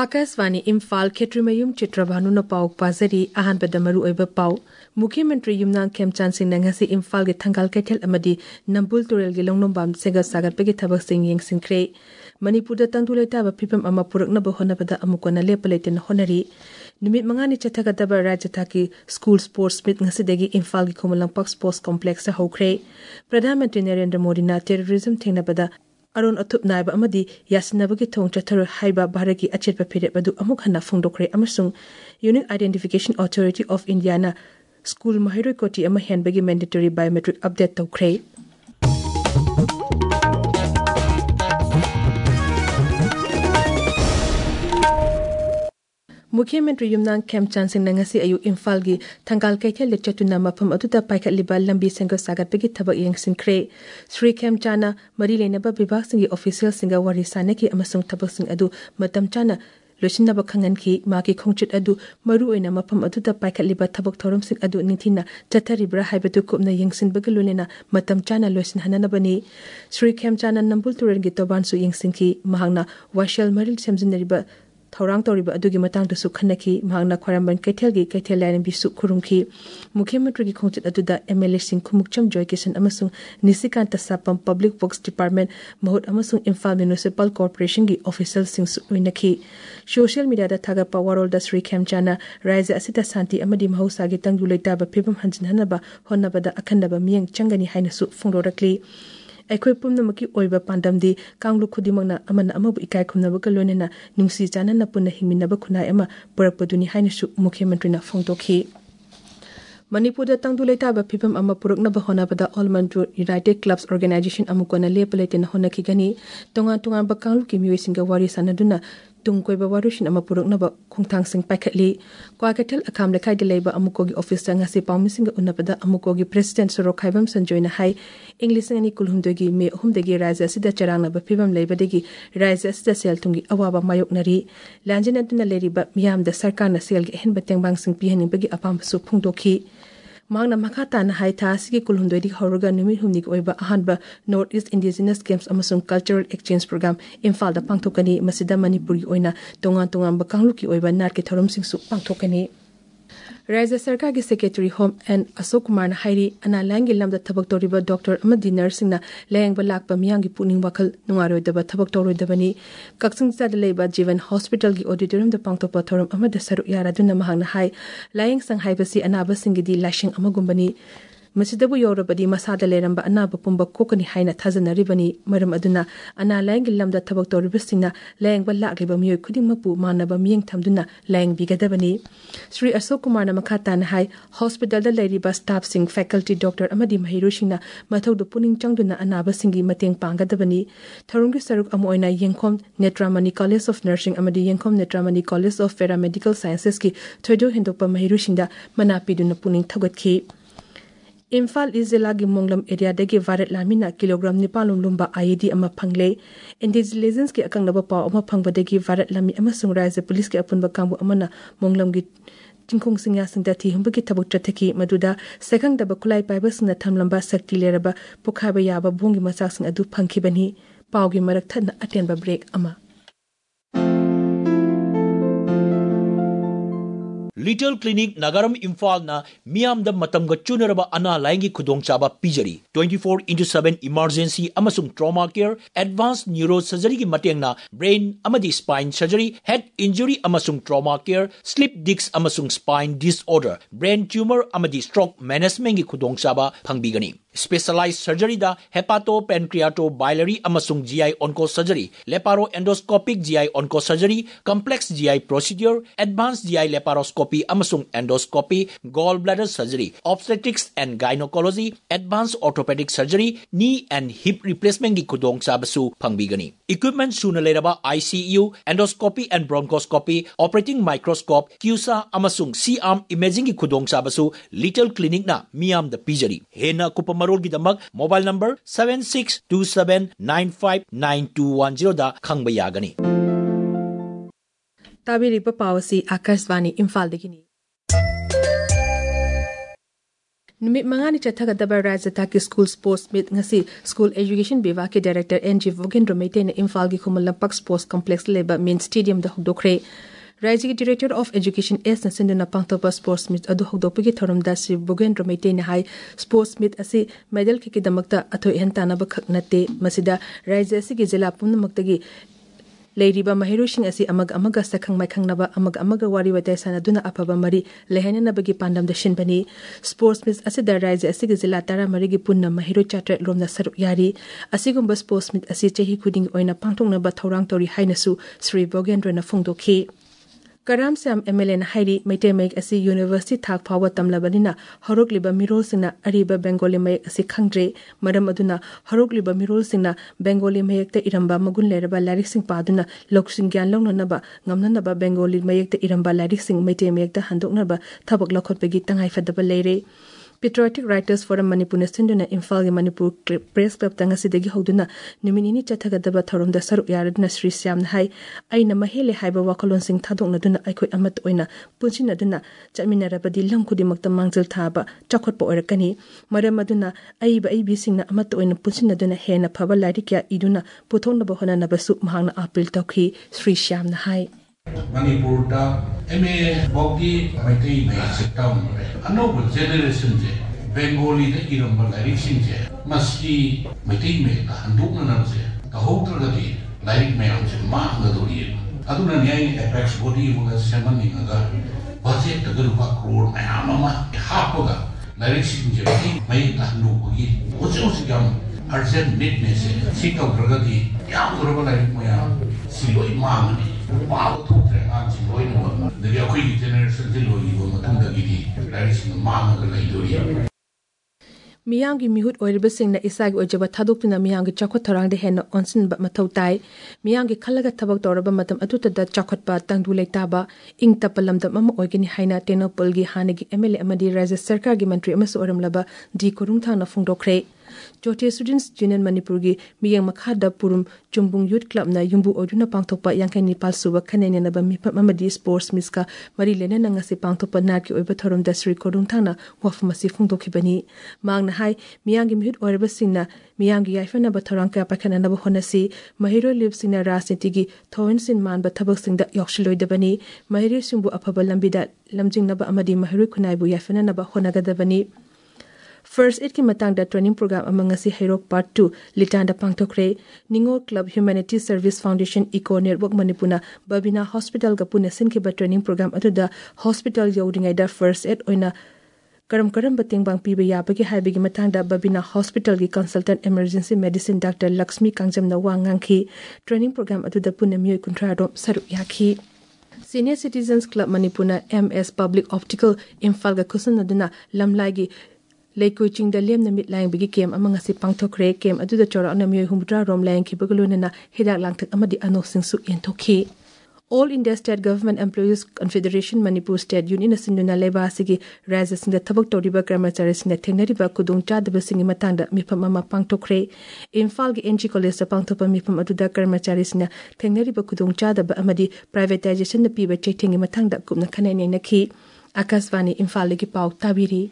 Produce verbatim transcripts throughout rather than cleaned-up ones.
आकाशवाणी इम्फाल खेत्रीमयुम चित्रभानुना पाउ पाजरी अहानबदा मरु ओइबा पाउ मुख्यमंत्री युमनांग खेमचान सिंह ngasi इम्फाल गे थंगाल कैथल अमदी नंबुल तुरेल गे लोंगनोंबाम सेगा सागरपगे थबक सिंह येंगसिंख्रे मणिपुरदा तंगदुलेता फिफम अमा पुरकनब होनबदा अमुकोना लेपलेतेन होनरी निमित मंगानी चथगदब राज्य थाकी स्कूल स्पोर्ट्स मीट ngasiदगी इम्फाल गे खोमलंगपक स्पोर्ट्स कॉम्प्लेक्स दा होख्रे प्रधानमंत्री नरेंद्र मोदी ना टेररिज्म थेंगनबदा अरुण अथुप नायब अमदी यासनबगी थोंग चथर हाइबा भारत की अचेतप फिरेप अदु अमुक हन्ना फोंदोखरे अमसुंग unique identification authority of India ना स्कूल महिरोय कोटी अमा हेनबगी मैंडेटरी बायोमेट्रिक अपडेट तौख्रे मुख्यमंत्री युमनांग खेमचान सिंह ngasi ayu इम्फाल गी थंगाल कैथल लेचतुना मफम अदुदा पाइखलिबा लंबी सेंग सागतपगी थबक येंगसिंख्रे श्री खेमचाना मरी लेनबा विभाग सिंह ऑफिशियल सिंग वरी सानेकी अमसुंग थबक सिंह अदु मतम चाना लोचिनबा खंगनखी माकी खोंचित अदु मरु ओइना मफम अदुदा पाइखलिबा थबक थौरम सिंह अदु निथिना चथरिब्रा हाइबतु कुपना येंगसिनबग लोलेना मतम चाना लोचिन हननबनी श्री खेमचाना नंबुल तुरेन गी तोबानसु येंगसिंखी महांगना वाशल मरिल सेमजिनरिबा थौरांग तौरिबा अदुगी मतंगदसु खन्नखी महांगना ख्वारंबन कैथेलगी कैथेल लाइन बिसु खुरुंखी मुख्यमंत्री की खोंचित अदुदा एमएलए सिंह खुमुकचम जॉय किशन अमसुंग Nishikant Sapam public works department महूत अमसुंग इम्फाल म्युनिसिपल कॉर्पोरेशन की ऑफिशियल सिंह सुइनखी सोशल मीडिया दा थागपा वारोल दा श्री खेमचाना राज्य असिता शांति अमदी महौसागी तंगदु लेताबा फिबम हंजिनहनबा होनबदा अखन्नबा मियंग चंगनी हाइनसु फोंदोरकली अखोई पुनमकी ओइबा पांडमदी कांगलु खुदिमंगना अमना अमबु इकाय खुमनबग लोनेना नुंसी चानना पुन हिमिनब खुनाय अमा पुरकपदुनी हाइनसु मुख्यमंत्रीना फोंदोखी मणिपुरदा तंगदुलेताबा फिबम अमा पुरकनब होनबदा ऑल मंडू यूनाइटेड क्लब्स ऑर्गेनाइजेशन अमुकोना लेपलेतेन होनखिगनी तोंगा तोंगा बकांगलु की मिवेसिंगा वारी सानदुना तुंगकोइबा वारुशिन अमा पुरकनब खोंथांग सिंह पाइखली क्वाकथल अखाम लेखाइदे लेबा अमुकोगी ऑफिस ngasi पाउमिसिंग उन्नपदा अमुकोगी प्रेसिडेंट सरोखाइबम संजोयना हाई इंग्लिश अनि कुलहुमदगी मे अहुमदगी राज्य सिदा चरांगनब फिबम लेबदगी राज्य सिदा सेल तुंगी अवाबा मायोकनरी लांजन अदुना लेरिबा मियाम द सरकारना सेल गे हेन बतेंबांग सिंह पिहनिबगी अपामसु फुंगदोखी मांगना मखाताना हाई थासिगी कुलहुमदोइदि हौरगा नुमि हुमनिग ओइबा अहानबा नॉर्थ ईस्ट इंडिजिनस गेम्स अमसुंग कल्चरल एक्सचेंज प्रोग्राम इम्फाल दा पांगथोकनी मसिदा मणिपुरी ओइना तोंगा तोंगा कांगलुकी ओइबा नाट के थोरम सिंगसु पांगथोकनी राज्य सरकार की secretary home and Ashok Kumar ने हाइरी अनालांगी लमदा थबक तौरिबा डॉक्टर अमदी नर्सिंगना लेंगबा लाकपा मियांगी पुनिंग वखल नुंगारोइदबा थबक तौरोइदबनी कक्सिंग चाद लेबा जीवन हॉस्पिटल की ऑडिटोरियम द पांगथोपा थोरम अमदा सरु यारादुना महांगना हाई लायंग संहाइबसी अनाबसिंगदी लाशिंग अमगुंबनी मसिदबु योरबदी मसादा लेरंबा अनाब पुंबा कोकनी हाइना थाजनरिबनी मरम अदुना अना लायंग लमदा थबक तौरिबसिंगना लेंगबा लाकलिबा मियोय खुदिंगमपु मानबा मियंग थमदुना लायंग बिगदबनी श्री अशोक कुमार ना मखाताना हाई हॉस्पिटल द लेरिबा स्टाफ सिंग फैकल्टी डॉक्टर अमदी महिरुसिंगना मथौदु पुनिंग चंगदुना अनाबा सिंगी मतेंग पांगदबनी थरुंगी सरुक अमोइना Yengkhom Netramani college of nursing अमदी Yengkhom Netramani college of paramedical sciences की थोइदो हिंदोपा महिरुसिंगदा मनापीदुना पुनिंग थगतखी इम्फाल ईस्ट जिला की मोंगलम एरिया दगी भारत लामिना किलोग्राम निपालुम लुम्बा आईडी अमा फंगले इंटेलिजेंस के अकंगनब पाव अमा फंगबदगी भारत लामी अमसुंग राज्य पुलिस के अपुनबा कांगबु अमना मोंगलम की चिंखोंग सिंया सिंदा थी हुंबगी थबक चथकी मदुदा सेखंग दब खुलाई पाइबसिंग थमलंबा शक्ति लेरबा पुखाबा याबा बोंगी मसाक्सिंग अदु फंखिबनी पावगी मरक थना अटेनबा ब्रेक अमा लिटिल क्लिनिक नगरम इम्फाल ना मियाम द मतम ग चुनरबा अना लाइंगी खुदोंग चाबा पिजरी twenty-four into seven इमरजेंसी अमसुंग trauma care advance neuro surgery की मतेंग ना ब्रेन अमदी स्पाइन सर्जरी हेड इंजरी अमसुंग ट्रॉमा केयर स्लिप डिस्क अमसुंग स्पाइन डिसऑर्डर ब्रेन ट्यूमर अमदी स्ट्रोक मैनेजमेंट की खुदोंग चाबा फंगबिगनी स्पेशलाइज्ड सर्जरी दा हेपाटो पेनक्रियाटो बाइलरी अमसुंग GI onco surgery laparo endoscopic GI onco surgery complex GI procedure advance GI laparoscopy अमसुंग endoscopy gall bladder surgery obstetrics and gynaecology advance orthopaedic surgery knee and hip replacement की खुदोंग चाबसु फंगबिगनी equipment सुन लेरबा ICU endoscopy and bronchoscopy operating microscope CUSA अमसुंग C arm imaging की खुदोंग चाबसु लिटिल क्लिनिक ना मियाम द पिजरी हेना कुप मरोल की दमक mobile number seven six two seven nine five nine two one zero दा खंगबा यागनी ताबिरिबा पावसी Akashvani Imphal दगिनी Numit mangani chathagadaba Rajataki School Sports Meet ngasi School Education Viva ki Director N G Vogendro Meite na Imphal gi Khumalapak Sports Complex leba Main Stadium da hugdokre. Raji ki Director of Education S na sinduna pangtopa Sports Meet adu hugdopigi thoramda Sri Vogendro Meite na hai Sports Meet asi medal ki kidamakta atho ihantana ba khaknate masida Raji asi ki jila punamakta gi Ladiba Mahirushin asi amag amaga sakhang mai khangnaba amag amaga wari watai sanaduna apaba mari lehanana bagi pandam da shinbani sports meet asi da rise asi gi zila tara mari gi punna mahiru chatra lomna saruk yari asigumba sports meet asi chehi kuding oina pangthongna ba thorang tori hainasu Sri Vogendra na phungdokhi Karam Sam M L A na hairi Maite Mayek asi University thak phawa tamlabanina horokliba mirol singna ariba Bengali Mayek asi khangdre maram aduna horokliba mirol singna Bengali Mayek te iramba magun leraba larik sing paduna loksing gyan longnaba ngamnanaba Bengali Mayek te iramba larik sing Maite Mayek ta handoknaba thabak lakhotpegi tangai fadaba leire Patriotic Writers Forum Manipur Sinduna Imphal Manipur Press Club tangasidagi hoduna numinini chathagadaba thoromda saruk yaraduna Sri Syam hai aina mahele haiba wakalon sing thadokna duna aikoi amat oina punchina duna chaminarabadi lamkudi makta mangjil thaba chakhotpa oirakani maram aduna aiba aibi singna amat oina punchina duna hena phaba larikya iduna puthongna bahona nabasu mahangna appeal tokhi Sri Syam hai Manipur da M A Bogi Maitei May Sektam Anobu generation je Bengali de iramba lyric sing je Maski Maitei May da handukna na je da hotra da di lyric may am je ma na do di aduna nyai apex body wala seman ni ga budget da ga crore may amama hapoga lyric sing je mai da handu gi ojo sigam urgent need ne se sikau dragadi yam duraba lyric may siloi ma ni Wow, two things are going on. The Yakuji generation is going on. The Gidi, there is no man of the Lady. Miyangi mihut oiriba singna isagi ojaba thadukna miyangi chakot tharangde henna onsin ba mathau tai miyangi khalaga thabak toraba matam atuta da chakot pa tangdu leitaba ing tapalam da mama oigini haina tenopol gi hanigi M L A amadi Rajya Sarkar gi mantri amasu oramlaba di kurung thana phungdokre Jote Students Union Manipur gi miyang makhada purum chumbung youth club na yumbu oduna pangthokpa yangkani palsuba khanene na ba mipam amadi sports miska mari lena na ngasi pangthokpa na ki oiba thorum da Sri kurung thana wafmasi phungdokhibani mangna hai miyangi mihut oirba singna miyangi yaifana ba thorang ka pakhana na ba honasi mahiro live singna rasniti gi thoin sin man ba thabak singda yokshiloi dabani mahiri singbu afaba lambida lamjing na ba amadi mahiri khunai bu yaifana na ba honaga dabani First Aid ki matang da training program among si Hairok Part two Litanda Pangtokre Ningo Club Humanity Service Foundation Eco Network Manipuna Babina Hospital ga puna sin ki ba training program atu da hospital yodingai da First Aid oina karam karam bating bang piba yabagi haibigi matang da Babina Hospital gi Consultant Emergency Medicine Doctor Lakshmi Kangjam na wangangki training program atu da puna mioi kuntra rom saruk yakhi Senior Citizens Club Manipuna M S Public Optical Imphal ga kusan aduna lamlagi Leikoi ching da lem na mit lang bigi kem amanga si pangthokre kem adu da chora na mioi humdra rom lang ki baguluna na hidak langthak amadi anok singsu yentokhi All India State Government Employees Confederation Manipur State Union asinduna leba sigi raza singda thabak toriba karmachari singda thengnariba kudung chadaba singi matangda mipam ama pangthokre Imphal gi N G College da pangthopa mipam adu da karmachari singda thengnariba kudung chadaba amadi privatization na piba chaitingi matangda kupna khanai nakhi Akasvani Imphal gi pau tabiri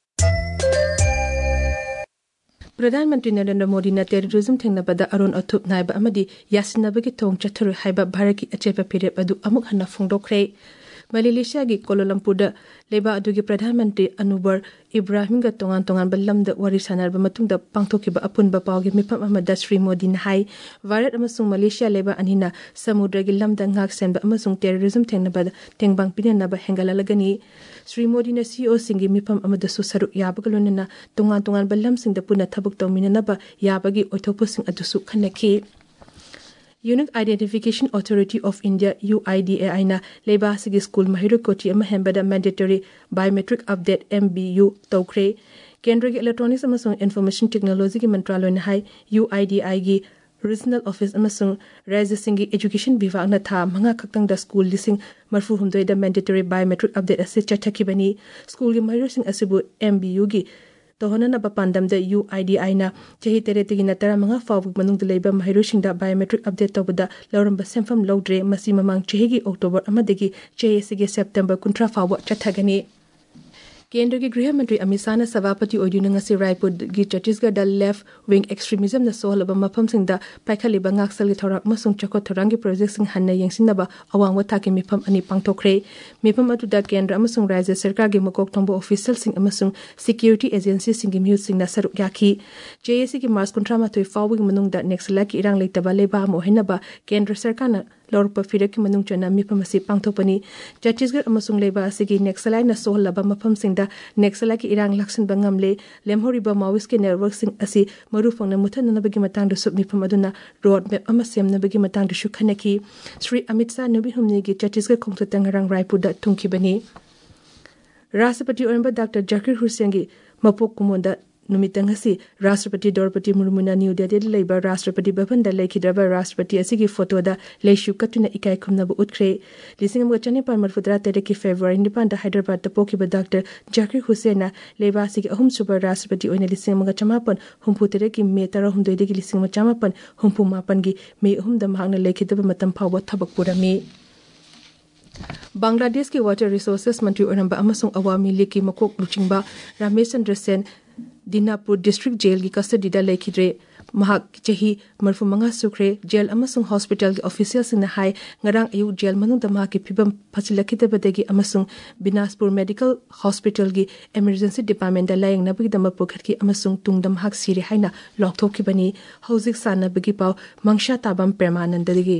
Pradhanmantri Narendra Modi na terrorism thengnabada aron athup naiba amadi yasinabagi thong chatharu haiba bharaki achepa period adu amuk hanna phungdokre Malaysia gi Kuala Lumpur da leba adugi Pradhanmantri Anwar Ibrahim ga tongan tongan ballam da wari sanarba matungda pangthokiba apunba pawgi mipam amada Sri Modi na hai Bharat amasung Malaysia leba anina samudra gi lamda ngak senba amasung terrorism thengnabada tengbang pinanaba hengalalagani Sri Modi na C E O singi mipam amada susaru yabagalonena tongan tongan ballam singda puna thabuk tawminanaba yabagi oithopusing adusu khanaki Unique Identification Authority of India U I D A I na leba sigi school mahiru koti ama hembada mandatory biometric update M B U tawkre Kendra gi Electronics amasung Information Technology gi Mantraloy na hai U I D I gi Regional Office amasung Rajya Singi Education Bivag na tha manga khaktang da school lising marfu humdoi da mandatory biometric update ase chathakibani school gi mahiru sing asibu M B U gi tohona na papandam da U I D I na chehi tere tegi na tara manga fawu manung de leiba mahiru singda biometric update tawbada lawramba semfam lawdre masi mamang chehi gi October amadegi chehi sige September kuntra fawu chathagani केंद्र की गृह मंत्री अमित शाह ने सभापति ओयुन ngasi Raipur की छत्तीसगढ़ द left wing extremism न सोहलब मफम सिंह पाइखलिबा ngakसल की थौराक मसुंग चको थौरांगी प्रोजेक्ट सिंह हन्ना यंगसिनबा अवांग थाकी मिफम अनि पांगथोखरे मिफम अतुदा केंद्र अमसुंग राज्य सरकार की मकोक थोंबो ऑफिशियल सिंह अमसुंग सिक्योरिटी एजेंसी सिंह की म्यूट सिंह न सरुक याखी जेएसी की मार्च कुंट्रा माथोय फावगी मनुंग दा नेक्सला की इरांग लेतबा लेबा मोहिनबा केंद्र सरकार न लौरप फिरक की मनुंग चना मिफम असि पांगथोपनी छत्तीसगढ़ अमसुंग लेबा असि नेक्सलाई न सोहलब मफम सिंह दा नेक्सला की इरांग लक्ष्ण बंगमले लेमहोरिबा माओइस्ट के नेटवर्क सिंह असि मरुफंग न मुथननबगी मतंग दसु मिफम अदुना रोड मैप अमा सेमनबगी मतंग दसु खनकी श्री अमित शाह नबी हुमनी की छत्तीसगढ़ खोंगतंग रंग रायपुर दा थुंखिबनी राष्ट्रपति ओरंबा डॉक्टर जाकिर हुसैन की मपोक कुमोंदा नुमितंग हसी राष्ट्रपति द्रौपदी मुर्मुना न्यू दिल्ली लेबर राष्ट्रपति भवन दा लेखिद्रबा राष्ट्रपति असि की फोटो दा लेशु कटुना इकाई खुमनब उतख्रे लिसिंग अमगा चनिपाल मरफुद्रा तेरे की फेब्रुआरी निपान दा हैदराबाद दा पोकिबा डॉक्टर जाकिर हुसैन लेबासी की अहुम सुपर राष्ट्रपति ओइना लिसिंग अमगा चमापन हुमफु तेरे की मे तरा हुम दोइदे की लिसिंग अमगा चमापन हुमफु मापन की मे अहुम दा महांगना लेखिद्रबा मतम फावबा थबक पुरमी बांग्लादेश की वाटर रिसोर्सेस मंत्री ओरंबा अमसुंग अवामी लीग की मकोक लुचिंगबा रमेश चंद्र सेन दिनापुर डिस्ट्रिक्ट जेल की कस्टडी दा लेखिद्रे महाक चही मरफु मंगा सुख्रे जेल अमसुंग हॉस्पिटल के ऑफिशियल सिंह हाई ngarang ayu जेल मनुंग दा महाकी फिबम फसिलखितबदेगी अमसुंग बिनासपुर मेडिकल हॉस्पिटल की इमरजेंसी डिपार्टमेंट दा लायंग नबगी दम पुखत की अमसुंग तुंगदम हाक सिरे हाइना लौथोखिबनी हौजिक सानबगी पाव मंगशा ताबम परमानंदगी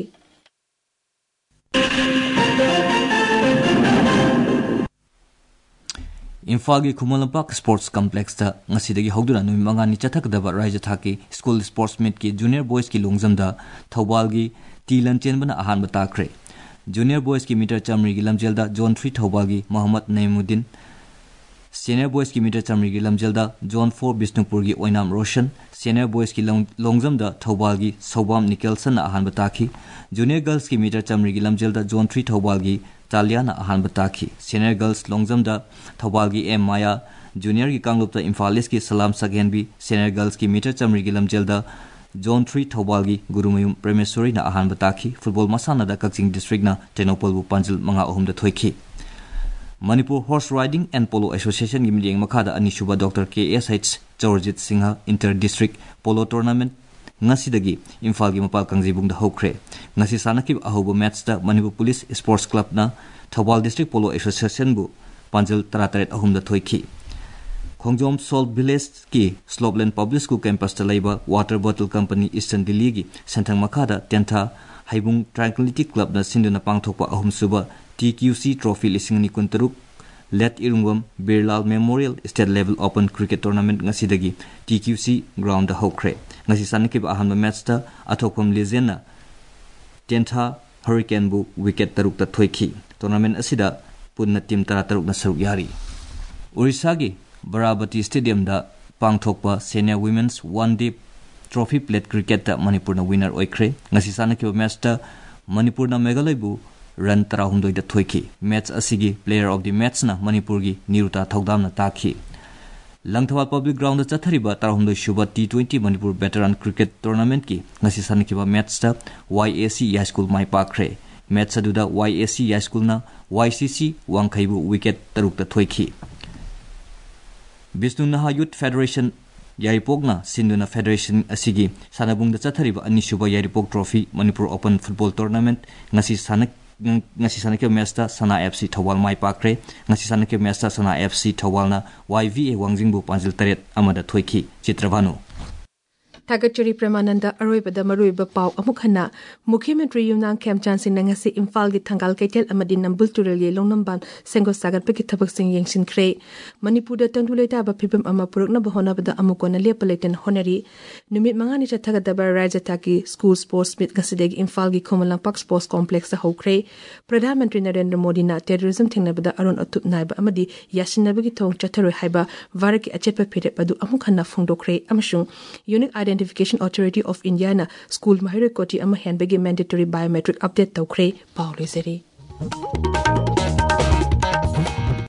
इम्फाल की खुमलंपाक स्पोर्ट्स कॉम्प्लेक्स दा ngasi हौदुना नुमि मंगानी चथकदबा राज्य थाकी स्कूल स्पोर्ट्स मीट की जूनियर बॉयज की लोंगजमदा थौबाल की टीलन चेनबना अहान बताखरे जूनियर बॉयज की मीटर चमरी की लमजेलदा जोन थ्री थौबाल की मोहम्मद नईमुद्दीन सीनियर बॉयज की मीटर चमरी की लमजेलदा जोन फोर बिष्णुपुर की ओइनाम रोशन सीनियर बॉयज की लोंगजमदा थौबाल की सौबाम निकेलसन अहान बताखी जूनियर गर्ल्स की मीटर चमरी की लमजेलदा जोन थ्री थौबाल की तालियाना अहान बताखी सीनियर गर्ल्स लोंगजमदा थौबाल की एम माया जूनियर की कांगलुपता इम्फाल ईस्ट की सलाम सगेनबी सीनियर गर्ल्स की मीटर चमरी की लमजेलदा जोन थ्री थौबाल की गुरुमयुम प्रेमेश्वरी ना अहान बताखी फुटबॉल मसाना कक्चिंग डिस्ट्रिक्ट ना टेनोपल पंजिल मंगा अहुम थोखी Manipur horse riding and polo association की मीटिंग मखादा अनिसुबा doctor K S H Chaorajit Singh inter district polo tournament ngasi Imphal की मपाल कंजीबुंग हौख्रे ngasi सानकिब अहोब मैच दा मणिपुर पुलिस स्पोर्ट्स क्लब ना थौबाल डिस्ट्रिक्ट पोलो एसोसिएशन बु पंजल तरातरेट अहुम दा थोइखी खोंगजोम सोल विलेज की स्लोपलैंड पब्लिक स्कूल कैंपस दा लैबा water bottle company eastern Delhi की सेंथंग मखादा टेंथा हाइबुंग ट्रैंक्विलिटी क्लब ना सिंधुना पांगथोकपा अहुम सुबा टीक्यूसी ट्रॉफी लिसिंग नि कुंतरुक late Irungam Birlal memorial state level open cricket tournament ngasi TQC ground दा हौख्रे ngasi सानकिब अहान मैच दा अथोकम लेजेंडना टेंथा हरिकेन बु विकेट तरुक ता थोइखी टूर्नामेंट असिदा पुन्ना टीम तरा तरुक ना सरुक यारी ओडिशा की बराबती स्टेडियम दा पांगथोकपा senior women's one day trophy plate cricket दा मणिपुर ना विनर ओइख्रे ngasi सानकिब मैच दा मणिपुर ना मेघालय बु रन तराहुंदोई दा थोइखी मैच असिगी प्लेयर ऑफ द मैच ना मणिपुर की निरुता थौदाम ना ताखी लंगथवाल पब्लिक ग्राउंड दा चथरिबा तराहुंदोई सुबा T twenty Manipur veteran cricket tournament की ngasi सानकिबा मैच दा वाईएसी हाई स्कूल माई पाखरे मैच अदुदा वाईएसी हाई स्कूल ना वाईसीसी वांखैबु विकेट तरुक दा थोइखी विष्णु नहा यूथ फेडरेशन यारिपोकना सिंधुना फेडरेशन असिगी सानाबुंग दा चथरिबा अनिसुबा Yairipok trophy Manipur open football tournament ngasi सानक ngasi sanake मैचता सना एफसी थौबाल माई पाखरे ngasi sanake मैचता सना एफसी थौबालना वाईवीए वांजिंगबु पांजिल तरेट अमदा थोइखी चित्रभानु थागचरी प्रमानंद अरोइबदा मरुइबा पाव अमुखना मुख्यमंत्री युमनांग खेमचान सिंह ngasi इम्फाल की थंगाल कैथेल अमदि नंबुल तुरल ये लोंगनबान सेंगो सागत पे थबक सिंह यंगसिनख्रे मणिपुर दा तंगुलेता बा फिबम अमा पुरकना बहोनाबदा अमुकोना लेपलेटन होनरी नुमित मंगानी चथगदबा राज्यता की स्कूल स्पोर्ट्स मीट ngasideगी इम्फाल की खोमलंग पाक स्पोर्ट्स कॉम्प्लेक्स हौख्रे प्रधानमंत्री नरेंद्र मोदी ना टेररिज्म थेंगनबदा अरुण अतुप नाइबा अमदि यासिनबगी थोंग चथरोय हाइबा भारत की अचेतपा फिरेप अदु अमुखना फोंदोख्रे अमसुंग unique Identification Authority of India na school mahiroi koti ama henbegi mandatory biometric update tawkhre pawle seri